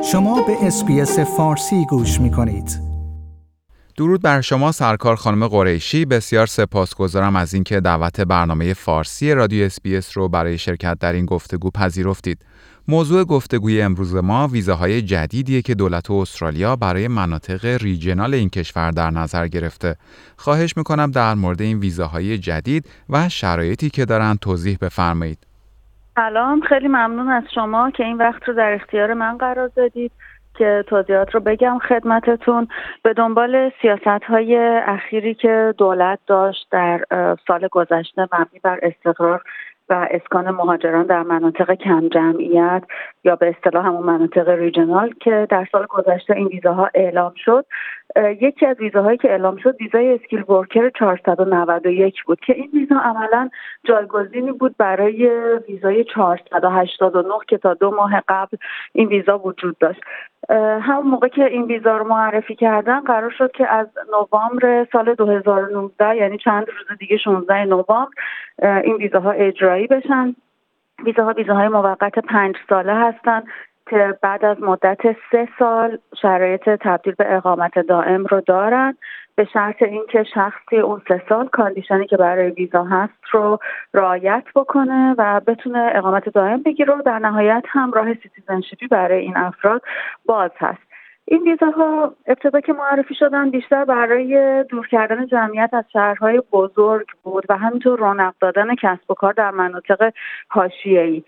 شما به اس‌بی‌اس فارسی گوش می‌کنید. درود بر شما سرکار خانم قریشی. بسیار سپاسگزارم از اینکه دعوت برنامه فارسی رادیو اس‌بی‌اس رو برای شرکت در این گفتگو پذیرفتید. موضوع گفتگوی امروز ما ویزاهای جدیدیه که دولت استرالیا برای مناطق ریجنال این کشور در نظر گرفته. خواهش می‌کنم در مورد این ویزاهای جدید و شرایطی که دارن توضیح بفرمایید. سلام، خیلی ممنون از شما که این وقت رو در اختیار من قرار دادید که توضیحات رو بگم خدمتتون. به دنبال سیاست‌های اخیری که دولت داشت در سال گذشته مبنی بر استقرار و اسکان مهاجران در مناطق کم جمعیت یا به اصطلاح همون مناطق ریجنال که در سال گذشته این ویزاها اعلام شد، یکی از ویزاهایی که اعلام شد ویزای اسکیل ورکر 491 بود که این ویزا عملاً جایگزینی بود برای ویزای 489 که تا 2 ماه قبل این ویزا وجود داشت. همون موقع که این ویزا رو معرفی کردن قرار شد که از نوامبر سال 2019 یعنی چند روز دیگه 16 نوامبر این ویزاها اجرایی بشن. ویزاهای موقت 5 ساله هستن که بعد از مدت 3 سال شرایط تبدیل به اقامت دائم رو دارن، به شرط اینکه شخصی اون 3 سال کاندیشنی که برای ویزا هست رو رعایت بکنه و بتونه اقامت دائم بگیره و در نهایت هم راه سیتیزنشیپی برای این افراد باز هست. این ویزاها ابتدا که معرفی شدن بیشتر برای دور کردن جمعیت از شهرهای بزرگ بود و همینطور رونق دادن کسب و کار در مناطق حاشیه‌ای.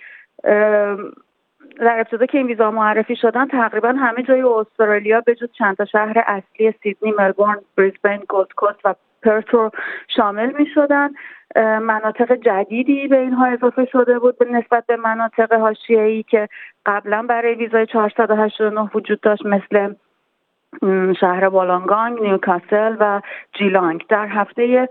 در ابتدا که این ویزا معرفی شدن تقریبا همه جای استرالیا به جز چند تا شهر اصلی سیدنی، ملبورن، بریزبن، گولد کوست و پرت رو شامل می شدن. مناطق جدیدی به اینها اضافه شده بود به نسبت به مناطق حاشیه‌ای که قبلا برای ویزای 489 وجود داشت، مثل شهر والانگانگ، نیوکاسل و جیلانگ. در هفته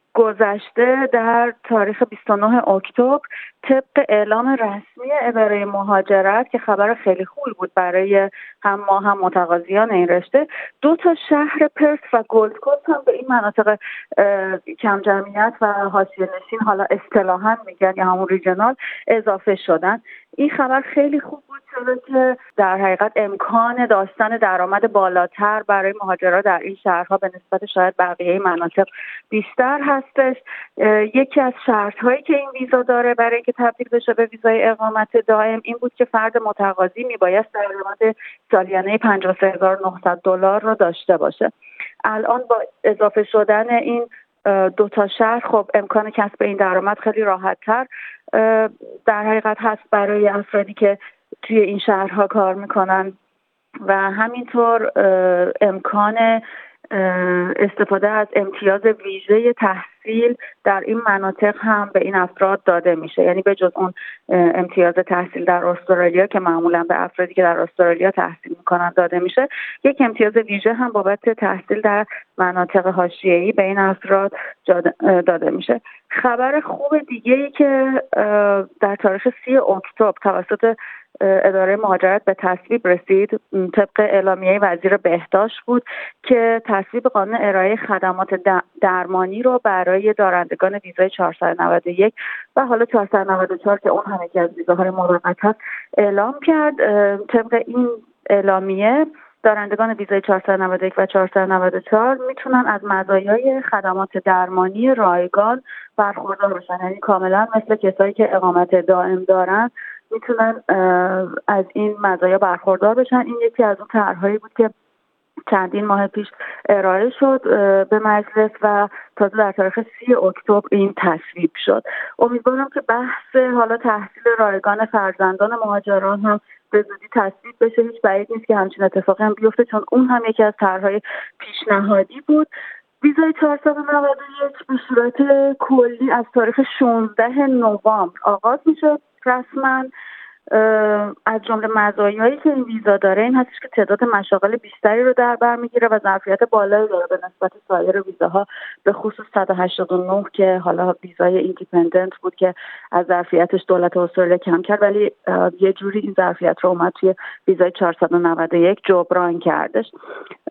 گذشته در تاریخ 29 اکتبر طبق اعلام رسمی اداره مهاجرت که خبر خیلی خوبی بود برای هم ما هم متقاضیان این رشته، 2 تا شهر پرت و گولد کوست هم به این مناطق کم جمعیت و حاشیه نشین حالا اصطلاحاً میگن یا همون ریجنال اضافه شدن. این خبر خیلی خوب بود چون که در حقیقت امکان داشتن درآمد بالاتر برای مهاجرا در این شهرها به نسبت شاید بقیه مناطق بیشتر هستش. یکی از شرط‌هایی که این ویزا داره برای اینکه تبدیل بشه به ویزای اقامت دائم این بود که فرد متقاضی میبایست درآمد سالیانه $53,900 رو داشته باشه. الان با اضافه شدن این 2 تا شهر خب امکان کسب این درآمد خیلی راحت‌تر در حقیقت هست برای افرادی که توی این شهرها کار میکنن و همینطور امکان استفاده از امتیاز ویژه تحصیل در این مناطق هم به این افراد داده میشه. یعنی به جز اون امتیاز تحصیل در استرالیا که معمولا به افرادی که در استرالیا تحصیل میکنن داده میشه، یک امتیاز ویژه هم بابت تحصیل در مناطق حاشیه‌ای به این افراد داده میشه. خبر خوب دیگه‌ای که در تاریخ 30 اکتبر توسط اداره مهاجرت به تصویب رسید طبق اعلامیه وزیر بهداشت بود که تصویب قانون ارائه خدمات درمانی رو برای دارندگان ویزای 491 و حالا 494 که اون هم یکی از ویزاهای موقت هست اعلام کرد. طبق این اعلامیه دارندگان ویزای 491 و 494 میتونن از مزایای خدمات درمانی رایگان برخوردار بشن، یعنی کاملا مثل کسایی که اقامت دائم دارن میتونن از این مزایا برخوردار بشن. این یکی از اون طرحهایی بود که چندین ماه پیش ارائه شد به مجلس و تازه در تاریخ 30 اکتبر این تصویب شد. امیدوارم که بحث حالا تحصیل رایگان فرزندان مهاجران هم به زودی تصویب بشه. هیچ بعید نیست که همچین اتفاقی هم بیفته چون اون هم یکی از طرحهای پیشنهادی بود. ویزای 491 به صورت کلی از تاریخ 16 نوامبر آغاز میشه رسما. از جمله مزایایی که این ویزا داره این هستش که تعداد مشاغل بیشتری رو در بر میگیره و ظرفیت بالایی داره به نسبت سایر ویزاها، به خصوص 189 که حالا ویزای ایندیپندنت بود که از ظرفیتش دولت استرالیا کم کرد ولی یه جوری این ظرفیت رو اومد توی ویزای 491 جبران کردش.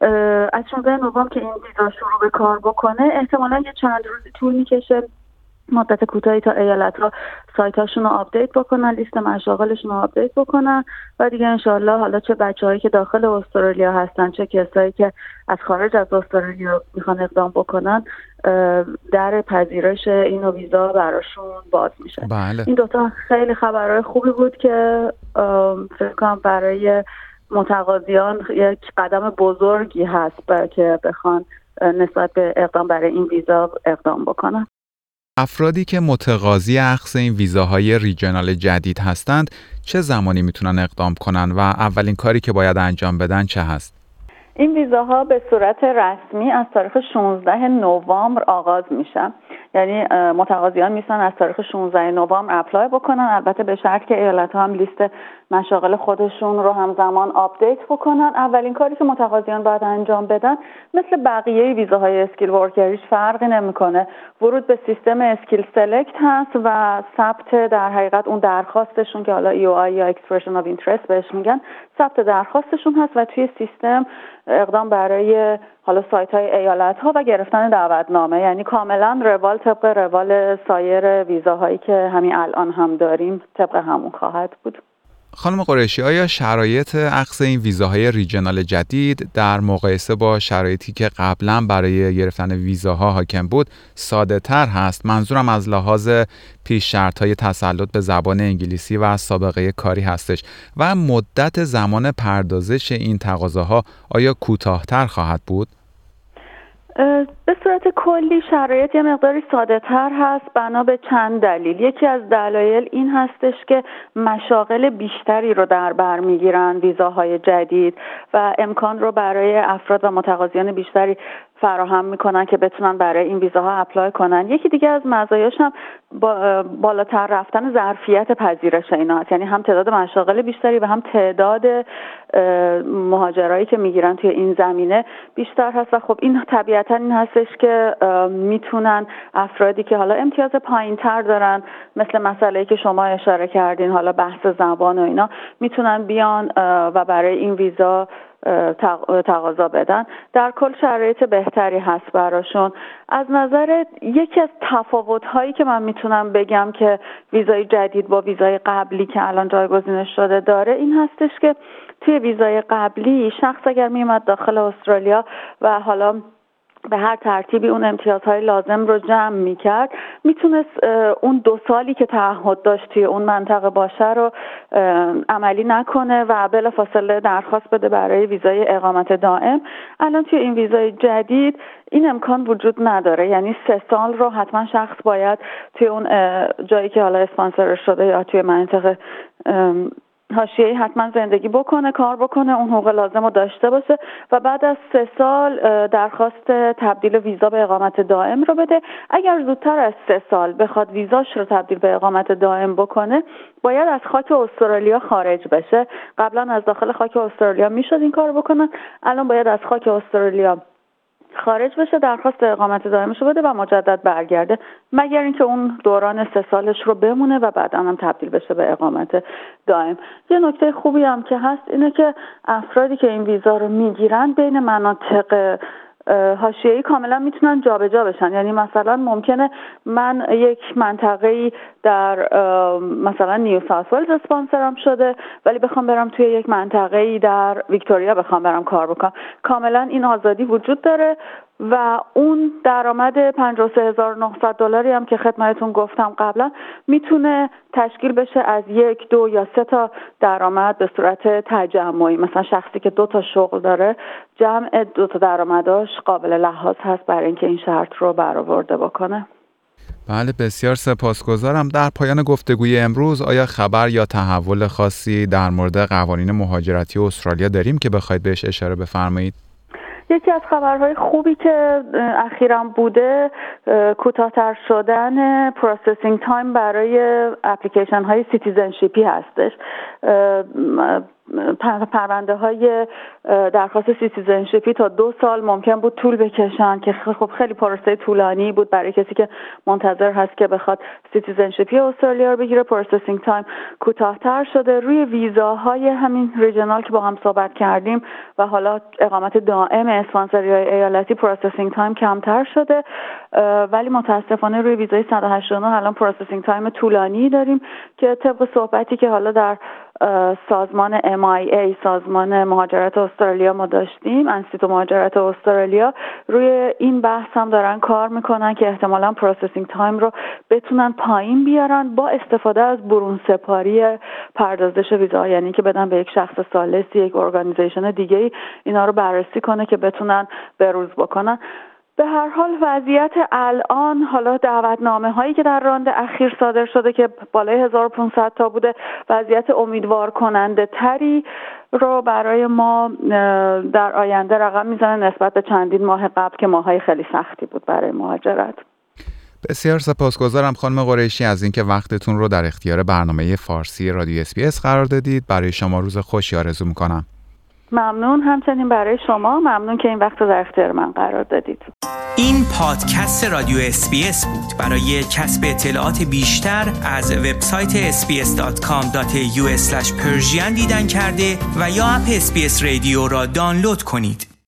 از 16 نوامبر که این ویزا شروع به کار بکنه احتمالاً یه چند روزی طول میکشه مدت کوتاهی تا ایالت‌ها سایت‌هاشون رو آپدیت بکنن، لیست مشاغلشون رو آپدیت بکنن و دیگه انشالله حالا چه بچه‌هایی که داخل استرالیا هستن چه کسایی که از خارج از استرالیا میخوان اقدام بکنن در پذیرش این ویزا براشون باز میشه. بله. این دوتا خیلی خبرهای خوبی بود که فکر کنم برای متقاضیان یک قدم بزرگی هست که بخوان نسبت به اقدام برای این ویزا اقدام بکنن. افرادی که متقاضی اخذ این ویزاهای ریجنال جدید هستند چه زمانی میتونن اقدام کنن و اولین کاری که باید انجام بدن چه هست؟ این ویزاها به صورت رسمی از تاریخ 16 نوامبر آغاز میشن. یعنی متقاضیان میتونن از تاریخ 16 نوامبر اپلای بکنن، البته به شرط که ایالت‌ها هم لیست مشاغل خودشون رو همزمان آپدیت بکنن. اولین کاری که متقاضیان باید انجام بدن مثل بقیه ویزاهای اسکیل ورکر هیچ فرقی نمیکنه. ورود به سیستم اسکیل سلکت هست و ثبت در حقیقت اون درخواستشون که حالا EOI یا Expression of Interest بهش میگن، ثبت درخواستشون هست و توی سیستم اقدام برای حالا سایت‌های ایالت‌ها و گرفتن دعوتنامه. یعنی کاملا روال طبق روال سایر ویزاهایی که همین الان هم داریم طبق همون خواهد بود. خانم قریشی، آیا شرایط اخذ این ویزاهای ریجنال جدید در مقایسه با شرایطی که قبلا برای گرفتن ویزاها حاکم بود ساده تر هست؟ منظورم از لحاظ پیش شرط‌های تسلط به زبان انگلیسی و سابقه کاری هستش و مدت زمان پردازش این تقاضاها آیا کوتاه‌تر خواهد بود؟ به صورت کلی شرایط یه مقداری ساده تر هست بنا به چند دلیل. یکی از دلایل این هستش که مشاغل بیشتری رو در بر میگیرن ویزاهای جدید و امکان رو برای افراد و متقاضیان بیشتری فراهم میکنن که بتونن برای این ویزاها اپلای کنن. یکی دیگه از مزایاش هم بالاتر رفتن ظرفیت پذیرش اینا هست. یعنی هم تعداد مشاغل بیشتری و هم تعداد مهاجرایی که میگیرن توی این زمینه بیشتر هست و خب این طبیعتا این هستش که میتونن افرادی که حالا امتیاز پایین‌تر دارن مثل مسئله‌ای که شما اشاره کردین حالا بحث زبان و اینا میتونن بیان و برای این ویزا تقاضا بدن. در کل شرایط بهتری هست براشون. از نظر یکی از تفاوت‌هایی که من میتونم بگم که ویزای جدید با ویزای قبلی که الان جایگزینش شده داره این هستش که توی ویزای قبلی شخص اگر میومد داخل استرالیا و حالا به هر ترتیبی اون امتیازهای لازم رو جمع میکرد میتونست اون 2 سالی که تعهد داشت توی اون منطقه باشه رو عملی نکنه و بلافاصله درخواست بده برای ویزای اقامت دائم. الان توی این ویزای جدید این امکان وجود نداره. یعنی 3 سال رو حتما شخص باید توی اون جایی که حالا اسپانسر شده یا توی منطقه حاشیه‌ای حتما زندگی بکنه، کار بکنه، اون حقوق لازم رو داشته باشه و بعد از 3 سال درخواست تبدیل ویزا به اقامت دائم رو بده. اگر زودتر از 3 سال بخواد ویزاش رو تبدیل به اقامت دائم بکنه باید از خاک استرالیا خارج بشه. قبلا از داخل خاک استرالیا میشد این کار بکنن، الان باید از خاک استرالیا خارج بشه، درخواست اقامت دائمش رو بده و مجدد برگرده مگر اینکه اون دوران 3 سالش رو بمونه و بعدا هم تبدیل بشه به اقامت دائم. یه نکته خوبی هم که هست اینه که افرادی که این ویزا رو میگیرن بین مناطق حاشیه‌ای کاملا میتونن جابجا بشن. یعنی مثلا ممکنه من یک منطقه‌ای در مثلا نیو ساوث ولز اسپانسرم شده ولی بخوام برم توی یک منطقه‌ای در ویکتوریا بخوام برم کار بکنم، کاملا این آزادی وجود داره و اون درآمد 53900 دلاری هم که خدمتتون گفتم قبلا میتونه تشکیل بشه از 1، 2 یا 3 تا درآمد به صورت تجمعی. مثلا شخصی که 2 تا شغل داره جمع 2 تا درآمداش قابل لحاظ هست برای اینکه این شرط رو برآورده بکنه. بله، بسیار سپاسگزارم. در پایان گفتگوی امروز آیا خبر یا تحول خاصی در مورد قوانین مهاجرتی استرالیا داریم که بخواید بهش اشاره بفرمایید؟ یکی از خبرهای خوبی که اخیراً بوده کوتاه‌تر شدن پروسسینگ تایم برای اپلیکیشن های سیتیزنشیپی هستش. پرونده های درخواست سیتیزنشیپی تا 2 سال ممکن بود طول بکشن که خب خیلی پروسه طولانی بود برای کسی که منتظر هست که بخواد سیتیزنشیپی استرالیا رو بگیره. پروسسینگ تایم کوتاه‌تر شده. روی ویزاهای همین ریجنال که با هم صحبت کردیم و حالا اقامت دائم اسپانسری ایالتی پروسسینگ تایم کمتر شده، ولی متاسفانه روی ویزای 189 الان پروسسینگ تایم طولانی داریم که طبق صحبتی که حالا در سازمان MIA، سازمان مهاجرت استرالیا ما داشتیم، انستیتو مهاجرت استرالیا، روی این بحث هم دارن کار میکنن که احتمالاً پروسسینگ تایم رو بتونن پایین بیارن با استفاده از برون سپاری پردازش ویزا، یعنی که بدن به یک شخص ثالثی، یک ارگانیزیشن دیگه اینا رو بررسی کنه که بتونن بروز بکنن. به هر حال وضعیت الان، حالا دعوتنامه هایی که در راند اخیر صادر شده که بالای 1500 تا بوده، وضعیت امیدوار کننده تری رو برای ما در آینده رقم میزنه نسبت به چندین ماه قبل که ماهای خیلی سختی بود برای مهاجرت. بسیار سپاسگزارم خانم قریشی از اینکه وقتتون رو در اختیار برنامه فارسی رادیو SBS قرار دادید. برای شما روز خوشی آرزو میکنم. ممنون، همچنین برای شما. ممنون که این وقت رو در اختیار من قرار دادید. این پادکست رادیو SBS بود. برای کسب اطلاعات بیشتر از وبسایت sbs.com.au/persian دیدن کرده و یا اپ SBS رادیو را دانلود کنید.